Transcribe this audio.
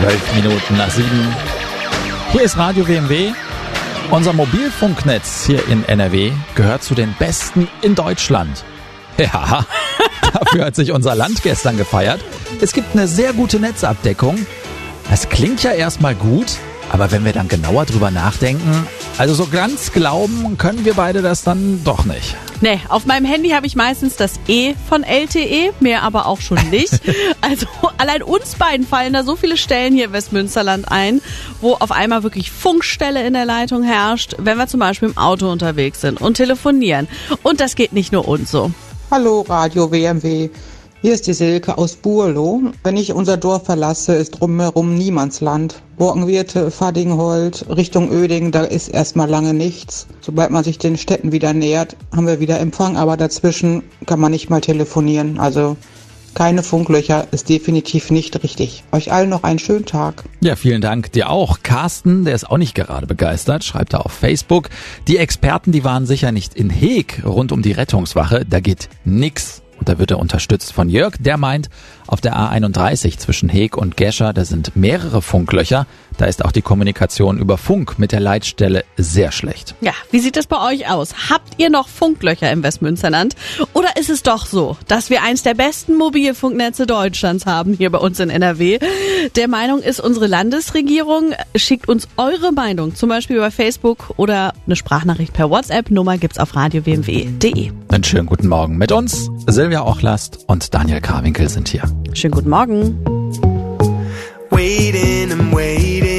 7:12. Hier ist Radio WMW. Unser Mobilfunknetz hier in NRW gehört zu den besten in Deutschland. Ja, dafür hat sich unser Land gestern gefeiert. Es gibt eine sehr gute Netzabdeckung. Das klingt ja erstmal gut, aber wenn wir dann genauer drüber nachdenken, also so ganz glauben können wir beide das dann doch nicht. Nee, auf meinem Handy habe ich meistens das E von LTE, mehr aber auch schon nicht. Also allein uns beiden fallen da so viele Stellen hier im Westmünsterland ein, wo auf einmal wirklich Funkstelle in der Leitung herrscht, wenn wir zum Beispiel im Auto unterwegs sind und telefonieren. Und das geht nicht nur uns so. Hallo Radio WMW, hier ist die Silke aus Burlo. Wenn ich unser Dorf verlasse, ist drumherum Niemandsland. Borkenwirte, Fadingholt, Richtung Oeding, da ist erstmal lange nichts. Sobald man sich den Städten wieder nähert, haben wir wieder Empfang, aber dazwischen kann man nicht mal telefonieren. Also keine Funklöcher ist definitiv nicht richtig. Euch allen noch einen schönen Tag. Ja, vielen Dank. Dir auch. Carsten, der ist auch nicht gerade begeistert, schreibt er auf Facebook. Die Experten, die waren sicher nicht in Heeg rund um die Rettungswache. Da geht nix. Und da wird er unterstützt von Jörg, der meint, auf der A31 zwischen Heeg und Gescher, da sind mehrere Funklöcher. Da ist auch die Kommunikation über Funk mit der Leitstelle sehr schlecht. Ja, wie sieht es bei euch aus? Habt ihr noch Funklöcher im Westmünsterland? Oder ist es doch so, dass wir eins der besten Mobilfunknetze Deutschlands haben hier bei uns in NRW? Der Meinung ist unsere Landesregierung. Schickt uns eure Meinung, zum Beispiel über Facebook oder eine Sprachnachricht per WhatsApp. Nummer gibt's auf radiowmw.de. Einen schönen guten Morgen mit uns. Silvia Ochlast und Daniel Karwinkel sind hier. Schönen guten Morgen. Waiting and waiting.